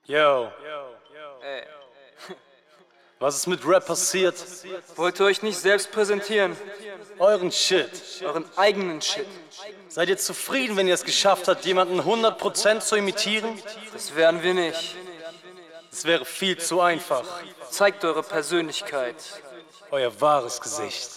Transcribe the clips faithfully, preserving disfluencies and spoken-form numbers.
Yo, Ey, was ist mit Rap passiert? wollt ihr euch nicht selbst präsentieren? Euren Shit. Euren eigenen Shit. Seid ihr zufrieden, wenn ihr es geschafft habt, jemanden hundert Prozent zu imitieren? Das werden wir nicht. Es wäre viel zu einfach. Zeigt eure Persönlichkeit. Euer wahres Gesicht.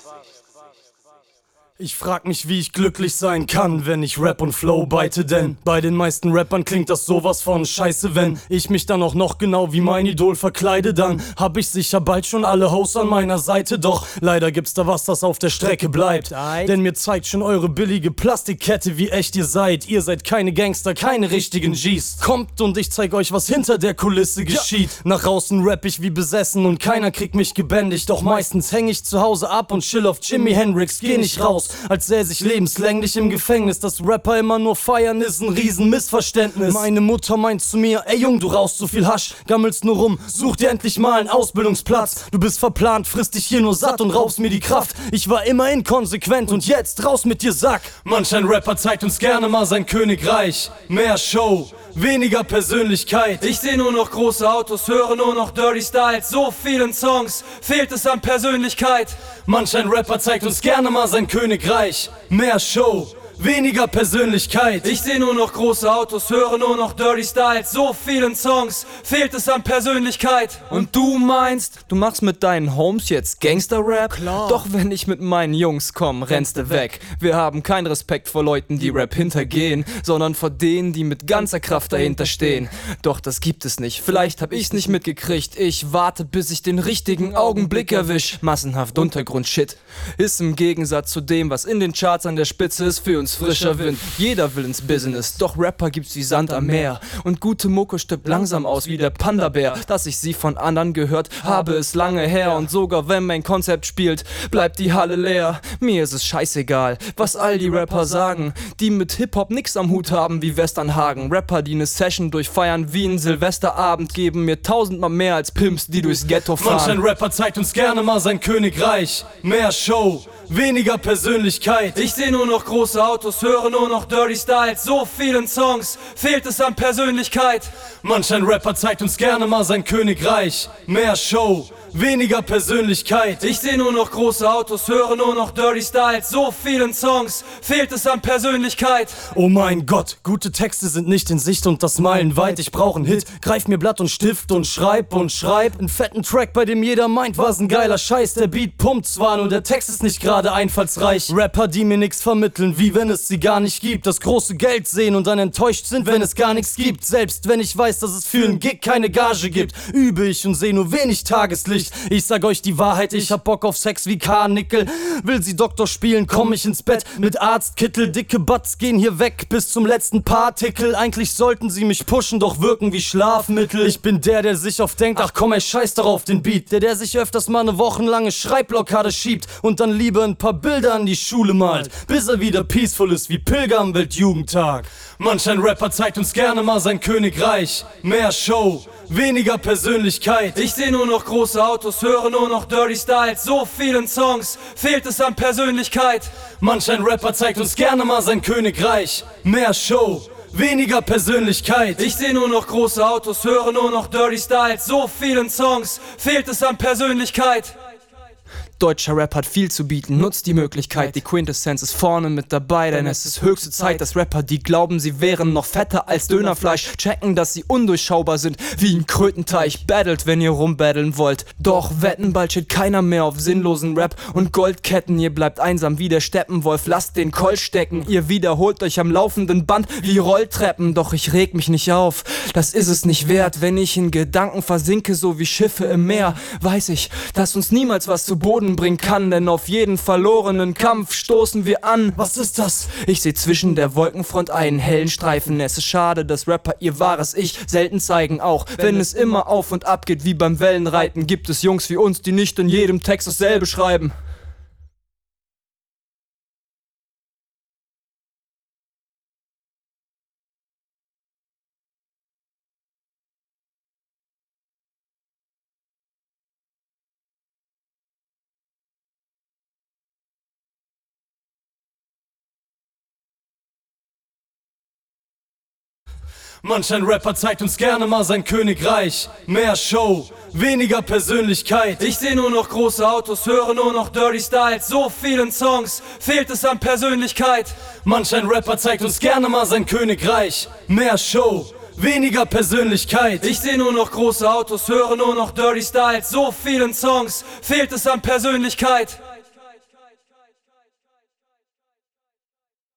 Ich frag mich, wie ich glücklich sein kann, wenn ich Rap und Flow beite, denn bei den meisten Rappern klingt das sowas von scheiße, wenn ich mich dann auch noch genau wie mein Idol verkleide, dann hab ich sicher bald schon alle Hosts an meiner Seite, doch leider gibt's da was, das auf der Strecke bleibt, denn mir zeigt schon eure billige Plastikkette, wie echt ihr seid, ihr seid keine Gangster, keine richtigen Gs. Kommt und ich zeig euch, was hinter der Kulisse geschieht, nach außen rapp ich wie besessen und keiner kriegt mich gebändigt, doch meistens häng ich zu Hause ab und chill auf Jimi Hendrix, geh nicht raus, als säß ich lebenslänglich im Gefängnis. Dass Rapper immer nur feiern, ist ein Riesenmissverständnis. Meine Mutter meint zu mir, ey Jung, du rauchst so viel Hasch, gammelst nur rum, such dir endlich mal einen Ausbildungsplatz. Du bist verplant, frisst dich hier nur satt und raubst mir die Kraft. Ich war immer inkonsequent und jetzt raus mit dir, Sack. Manch ein Rapper zeigt uns gerne mal sein Königreich. Mehr Show, weniger Persönlichkeit. Ich seh nur noch große Autos, höre nur noch Dirty Styles. So vielen Songs fehlt es an Persönlichkeit. Manch ein Rapper zeigt uns gerne mal sein Königreich. Mehr Show, weniger Persönlichkeit. Ich seh nur noch große Autos, höre nur noch Dirty Styles. So vielen Songs fehlt es an Persönlichkeit. Und du meinst, du machst mit deinen Homes jetzt Gangster-Rap? Klar. Doch wenn ich mit meinen Jungs komm, rennst du weg. Wir haben keinen Respekt vor Leuten, die Rap hintergehen, sondern vor denen, die mit ganzer Kraft dahinter stehen. Doch das gibt es nicht, vielleicht hab ich's nicht mitgekriegt. Ich warte, bis ich den richtigen Augenblick erwisch. Massenhaft Untergrund-Shit ist im Gegensatz zu dem, was in den Charts an der Spitze ist, für uns frischer Wind. Jeder will ins Business, doch Rapper gibt's wie Sand am Meer. Und gute Mucke stirbt langsam aus wie der Panda-Bär. Dass ich sie von anderen gehört habe, ist lange her. Und sogar wenn mein Konzept spielt, bleibt die Halle leer. Mir ist es scheißegal, was all die Rapper sagen, die mit Hip-Hop nix am Hut haben wie Westernhagen. Rapper, die ne Session durchfeiern wie ein Silvesterabend, geben mir tausendmal mehr als Pimps, die durchs Ghetto fahren. Manch ein Rapper zeigt uns gerne mal sein Königreich. Mehr Show, weniger Persönlichkeit. Ich seh nur noch große Autos, höre nur noch Dirty Styles. So vielen Songs fehlt es an Persönlichkeit. Manch ein Rapper zeigt uns gerne mal sein Königreich. Mehr Show, weniger Persönlichkeit. Ich seh nur noch große Autos, höre nur noch Dirty Styles. So vielen Songs fehlt es an Persönlichkeit. Oh mein Gott, gute Texte sind nicht in Sicht und das meilenweit. Ich brauch einen Hit, greif mir Blatt und Stift und schreib und schreib einen fetten Track, bei dem jeder meint, was ein geiler Scheiß. Der Beat pumpt zwar, nur der Text ist nicht gerade einfallsreich. Rapper, die mir nix vermitteln, wie wenn es sie gar nicht gibt. Das große Geld sehen und dann enttäuscht sind, wenn es gar nichts gibt. Selbst wenn ich weiß, dass es für einen Gig keine Gage gibt, übe ich und seh nur wenig Tageslicht. Ich sag euch die Wahrheit, ich hab Bock auf Sex wie Karnickel. Will sie Doktor spielen, komm ich ins Bett mit Arztkittel. Dicke Butts gehen hier weg bis zum letzten Partikel. Eigentlich sollten sie mich pushen, doch wirken wie Schlafmittel. Ich bin der, der sich oft denkt, ach komm ey, scheiß doch auf den Beat. Der, der sich öfters mal eine wochenlange Schreibblockade schiebt und dann lieber ein paar Bilder an die Schule malt, bis er wieder peaceful ist wie Pilger am Weltjugendtag. Manch ein Rapper zeigt uns gerne mal sein Königreich. Mehr Show, weniger Persönlichkeit. Ich seh nur noch große Autos, höre nur noch Dirty Styles. So vielen Songs fehlt es an Persönlichkeit. Manch ein Rapper zeigt uns gerne mal sein Königreich. Mehr Show, weniger Persönlichkeit. Ich seh nur noch große Autos, höre nur noch Dirty Styles. So vielen Songs fehlt es an Persönlichkeit. Deutscher Rap hat viel zu bieten, nutzt die Möglichkeit. Die Quintessenz ist vorne mit dabei, denn es ist höchste Zeit, dass Rapper, die glauben, sie wären noch fetter als Dönerfleisch, checken, dass sie undurchschaubar sind, wie ein Krötenteich. Battelt, wenn ihr rumbaddeln wollt. Doch wetten, bald steht keiner mehr auf sinnlosen Rap und Goldketten. Ihr bleibt einsam wie der Steppenwolf, lasst den Colt stecken. Ihr wiederholt euch am laufenden Band wie Rolltreppen. Doch ich reg mich nicht auf, das ist es nicht wert. Wenn ich in Gedanken versinke, so wie Schiffe im Meer, weiß ich, dass uns niemals was zu Boden bringen kann, denn auf jeden verlorenen Kampf stoßen wir an. Was ist das? Ich seh zwischen der Wolkenfront einen hellen Streifen. Es ist schade, dass Rapper ihr wahres Ich selten zeigen. Auch wenn es immer auf und ab geht wie beim Wellenreiten, gibt es Jungs wie uns, die nicht in jedem Text dasselbe schreiben. Manch ein Rapper zeigt uns gerne mal sein Königreich. Mehr Show, weniger Persönlichkeit. Ich seh nur noch große Autos, höre nur noch Dirty Styles. So vielen Songs fehlt es an Persönlichkeit. Manch ein Rapper zeigt uns gerne mal sein Königreich. Mehr Show, weniger Persönlichkeit. Ich seh nur noch große Autos, höre nur noch Dirty Styles. So vielen Songs fehlt es an Persönlichkeit.